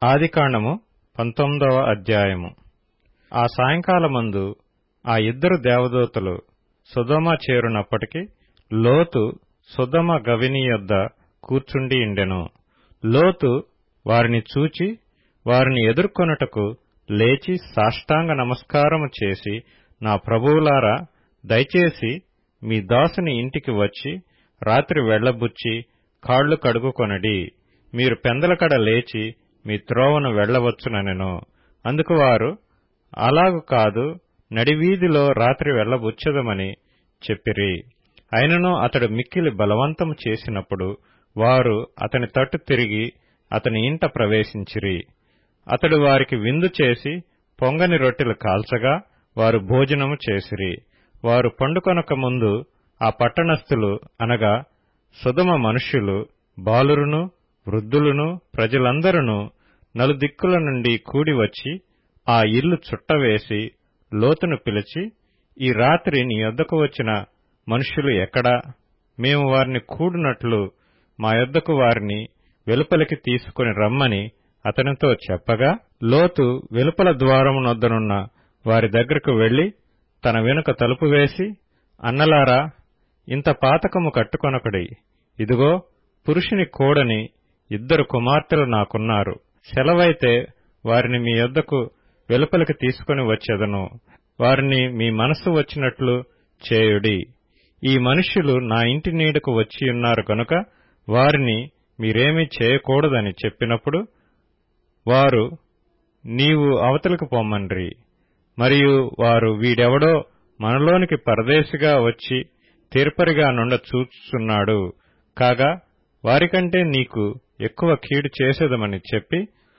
ఆదికాండము 19వ అధ్యాయము. ఆ సాయంకాలమందు ఆ ఇద్దరు దేవదూతలు సొదొమ చేరునప్పటికి లోతు సొదొమ గవిని యొద్ద కూర్చుండియుండెను. లోతు వారిని చూచి వారిని ఎదుర్కొనుటకు లేచి సాష్టాంగ నమస్కారము చేసి, నా ప్రభువులారా, దయచేసి మీ దాసుని ఇంటికి వచ్చి రాత్రి వెళ్లబుచ్చి కాళ్లు కడుగుకొనడి. మీరు పెందలకడ లేచి మీ త్రోవను వెళ్లవచ్చుననెను. అందుకు వారు, అలాగు కాదు, నడివీధిలో రాత్రి వెళ్లబుచ్చదమని చెప్పిరి. అయినను అతడు మిక్కిలి బలవంతము చేసినప్పుడు వారు అతని తట్టు తిరిగి అతని ఇంట ప్రవేశించిరి. అతడు వారికి విందు చేసి పొంగని రొట్టెలు కాల్చగా వారు భోజనము చేసిరి. వారు పండుకొనక ముందు ఆ పట్టణస్థులు, అనగా సొదొమ మనుష్యులు, బాలురును వృద్ధులును ప్రజలందరును నలుదిక్కుల నుండి కూడివచ్చి ఆ ఇల్లు చుట్టవేసి లోతును పిలిచి, ఈ రాత్రి నీ యొద్దకు వచ్చిన మనుష్యులు ఎక్కడా? మేము వారిని కూడినట్లు మా యొద్దకు వారిని వెలుపలికి తీసుకుని రమ్మని అతనితో చెప్పగా, లోతు వెలుపల ద్వారమునొద్దనున్న వారి దగ్గరకు వెళ్లి తన వెనుక తలుపు వేసి, అన్నలారా, ఇంత పాతకము కట్టుకొనకుడి. ఇదిగో, పురుషుని కోడని ఇద్దరు కుమార్తెలు నాకున్నారు. సెలవైతే వారిని మీ యొద్దకు వెలుపలికి తీసుకుని వచ్చెదను. వారిని మీ మనస్సు వచ్చినట్లు చేయుడి. ఈ మనుష్యులు నా ఇంటి నీడకు వచ్చియున్నారు గనుక వారిని మీరేమీ చేయకూడదని చెప్పినప్పుడు వారు, నీవు అవతలికి పొమ్మన్రి. మరియు వారు, వీడెవడో మనలోనికి పరదేశిగా వచ్చి తీర్పరిగా నుండ చూచుచున్నాడు. కాగా వారికంటే నీకు ఎక్కువ కీడు చేసేదమని చెప్పి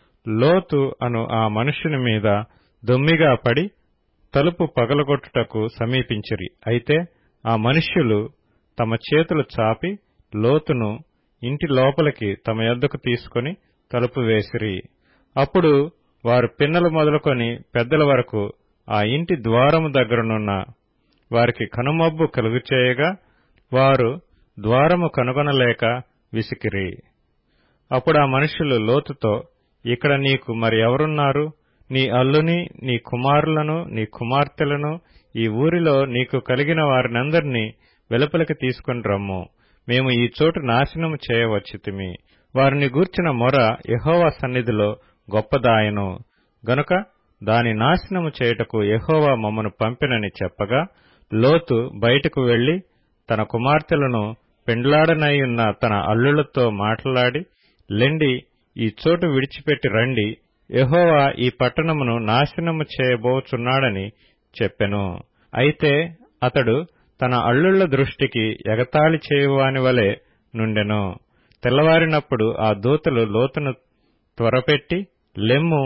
లోతు అను ఆ మనుష్యుని మీద దొమ్మిగా పడి తలుపు పగలగొట్టుటకు సమీపించిరి. అయితే ఆ మనుష్యులు తమ చేతులు చాపి లోతును ఇంటి లోపలికి తమ యొద్దకు తీసుకుని తలుపు వేసిరి. అప్పుడు వారు పిన్నలు మొదలుకొని పెద్దల వరకు ఆ ఇంటి ద్వారము దగ్గరనున్న వారికి కనుమబ్బు కలుగుచేయగా వారు ద్వారము కనుగొనలేక విసికిరి. అప్పుడు ఆ మనుష్యులు లోతుతో, ఇక్కడ నీకు మరి ఎవరున్నారు? నీ అల్లుని, నీ కుమారులను, నీ కుమార్తెలను, ఈ ఊరిలో నీకు కలిగిన వారినందరినీ వెలుపలికి తీసుకుని రమ్ము. మేము ఈ చోటు నాశనము చేయవచ్చితిమి. వారిని గూర్చిన మొర యెహోవా సన్నిధిలో గొప్పదాయను గనుక దాని నాశనము చేయుటకు యెహోవా మమ్మను పంపెనని చెప్పగా, లోతు బయటకు వెళ్లి తన కుమార్తెలను పెండ్లాడనైయున్న తన అల్లులతో మాట్లాడి, లెండి, ఈ చోటు విడిచిపెట్టి రండి, యెహోవా ఈ పట్టణమును నాశనము చేయబోచున్నాడని చెప్పెను. అయితే అతడు తన అల్లుళ్ల దృష్టికి ఎగతాళి చేయువాని వలె నుండెను. తెల్లవారినప్పుడు ఆ దూతలు లోతును త్వరపెట్టి, లెమ్ము,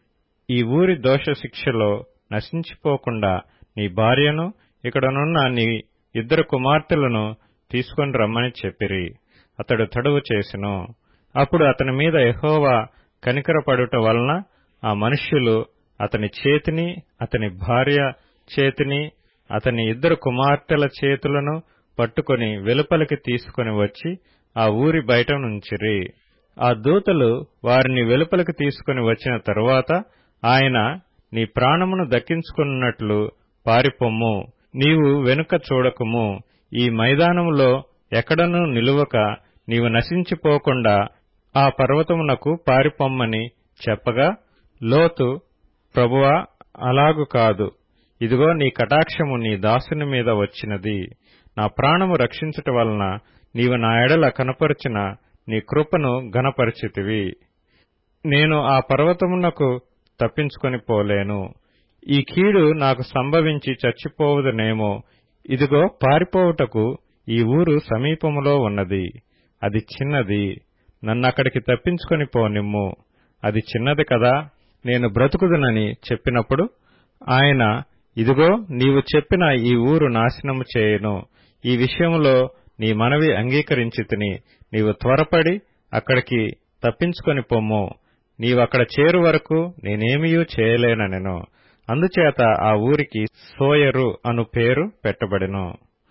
ఈ ఊరి దోషశిక్షలో నశించిపోకుండా నీ భార్యను, ఇక్కడనున్న నీ ఇద్దరు కుమార్తెలను తీసుకుని రమ్మని చెప్పిరి. అతడు తడువు చేసెను. అప్పుడు అతని మీద యెహోవా కనికరపడుట వలన ఆ మనుష్యులు అతని చేతిని, అతని భార్య చేతిని, అతని ఇద్దరు కుమార్తెల చేతులను పట్టుకొని వెలుపలికి తీసుకుని వచ్చి ఆ ఊరి బయట నుంచిరి. ఆ దూతలు వారిని వెలుపలికి తీసుకుని వచ్చిన తరువాత ఆయన, నీ ప్రాణమును దక్కించుకున్నట్లు పారిపొమ్ము, నీవు వెనుక చూడకుము, ఈ మైదానములో ఎక్కడనూ నిలువక నీవు నశించిపోకుండా ఆ పర్వతమునకు పారిపొమ్మని చెప్పగా, లోతు, ప్రభువా, అలాగు కాదు, ఇదిగో నీ కటాక్షము నీ దాసుని మీద వచ్చినది. నా ప్రాణము రక్షించుట వలన నీవు నా ఎడల కనపరిచిన నీ కృపను ఘనపరిచితివి. నేను ఆ పర్వతమునకు తప్పించుకొని పోలేను. ఈ కీడు నాకు సంభవించి చచ్చిపోవుదనేమో. ఇదిగో, పారిపోవుటకు ఈ ఊరు సమీపములో ఉన్నది. అది చిన్నది. నన్నక్కడికి తప్పించుకొని పోనిమ్ము. అది చిన్నది కదా, నేను బ్రతుకుదునని చెప్పినప్పుడు ఆయన, ఇదిగో, నీవు చెప్పిన ఈ ఊరు నాశనము చేయను. ఈ విషయములో నీ మనవి అంగీకరించితిని. నీవు త్వరపడి అక్కడికి తప్పించుకొని పొమ్ము. నీవక్కడ చేరు వరకు నేనేమియూ చేయలేననెను. అందుచేత ఆ ఊరికి సోయరు అను పేరు పెట్టబడెను.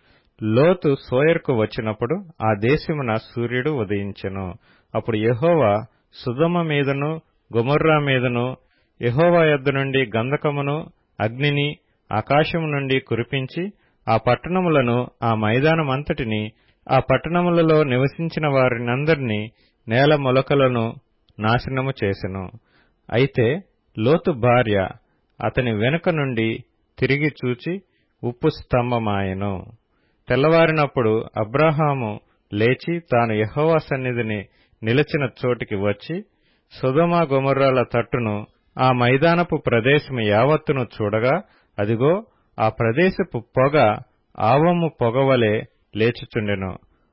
లోతు సోయరుకు వచ్చినప్పుడు ఆ దేశమున సూర్యుడు ఉదయించెను. అప్పుడు యెహోవా సొదొమ మీదను గొమొర్రా మీదను యెహోవా యొద్ద నుండి గంధకమును అగ్నిని ఆకాశము నుండి కురిపించి ఆ పట్టణములను ఆ మైదానమంతటిని ఆ పట్టణములలో నివసించిన వారినందరినీ నేల మొలకలను నాశనము చేసెను. అయితే లోతు భార్య అతని వెనుక నుండి తిరిగి చూచి ఉప్పు స్తంభమాయెను. తెల్లవారినప్పుడు అబ్రాహాము లేచి తాను యెహోవా సన్నిధిని నిలిచిన చోటికి వచ్చి సొదొమ గొమొర్రాల తట్టును ఆ మైదానపు ప్రదేశము యావత్తును చూడగా అదిగో ఆ ప్రదేశపు పొగ ఆవమ్ము పొగవలె లేచుచుండెను.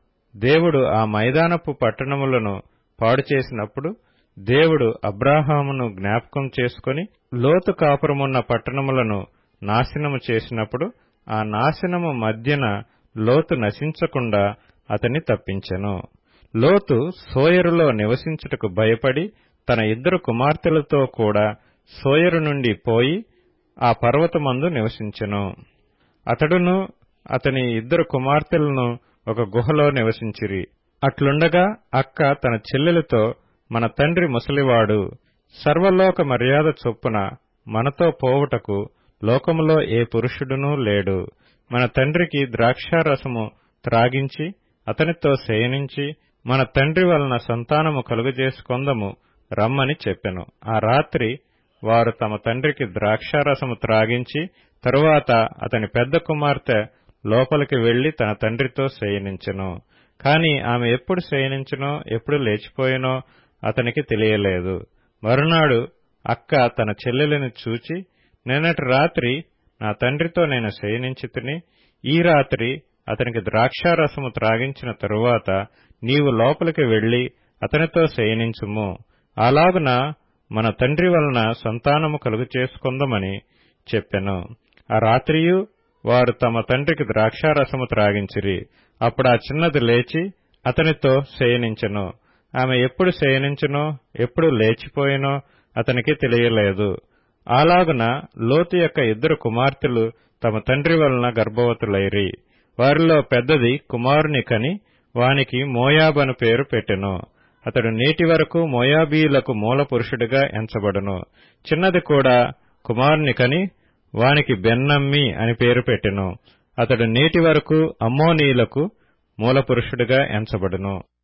దేవుడు ఆ మైదానపు పట్టణములను పాడుచేసినప్పుడు దేవుడు అబ్రాహామును జ్ఞాపకం చేసుకుని లోతు కాపురమున్న పట్టణములను నాశనము చేసినప్పుడు ఆ నాశనము మధ్యన లోతు నశించకుండా అతన్ని తప్పించెను. లోతు సోయరులో నివసించుటకు భయపడి తన 2 కుమార్తెలతో కూడా సోయరు నుండి పోయి ఆ పర్వతమందు నివసించెను. అతడును అతని 2 కుమార్తెలను ఒక గుహలో నివసించిరి. అట్లుండగా అక్క తన చెల్లెలతో, మన తండ్రి ముసలివాడు, సర్వలోక మర్యాద చొప్పున మనతో పోవుటకు లోకములో ఏ పురుషుడునూ లేడు. మన తండ్రికి ద్రాక్షారసము త్రాగించి అతనితో శయనించి మన తండ్రి వలన సంతానము కలుగజేసుకొందము రమ్మని చెప్పెను. ఆ రాత్రి వారు తమ తండ్రికి ద్రాక్షారసము త్రాగించి తరువాత అతని పెద్ద కుమార్తె లోపలికి వెళ్లి తన తండ్రితో శయనించెను. కాని ఆమె ఎప్పుడు శయనించెనో ఎప్పుడు లేచిపోయెనో అతనికి తెలియలేదు. మరునాడు అక్క తన చెల్లెలిని చూచి, నిన్నటి రాత్రి నా తండ్రితో నేను శయనించితిని, ఈ రాత్రి అతనికి ద్రాక్షారసము త్రాగించిన తరువాత నీవు లోపలికి వెళ్లి అతనితో శయనించుము, అలాగున మన తండ్రి వలన సంతానము కలుగచేసుకొందమని చెప్పెను. ఆ రాత్రియు వారు తమ తండ్రికి ద్రాక్షారసము త్రాగించిరి. అప్పుడు ఆ చిన్నది లేచి అతనితో శయనించెను. ఆమె ఎప్పుడు శయనించెనో ఎప్పుడు లేచిపోయినో అతనికి తెలియలేదు. అలాగున లోతు యొక్క 2 కుమార్తెలు తమ తండ్రి వలన గర్భవతులైరి. వారిలో పెద్దది కుమారుని కని వానికి మోయాబను పేరు పెట్టెను. అతడు నేటి వరకు మోయాబీయులకు మూల పురుషుడిగా ఎంచబడును. చిన్నది కూడా కుమారుని కని వానికి బెన్నమ్మి అని పేరు పెట్టెను. అతడు నేటి వరకు అమ్మోనీయులకు మూల పురుషుడిగా ఎంచబడును.